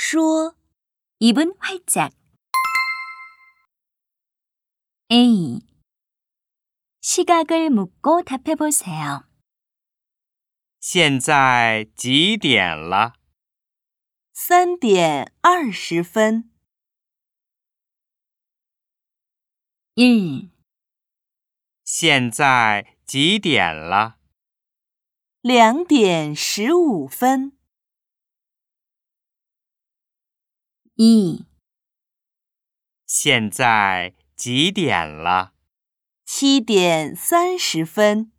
说 입은 활짝. A. 시각을 묻고 답해보세요. 现在几点了？ 3点20分。 1. 现在几点了？ 2点15分。 2. 现在几点了？ 7点30分。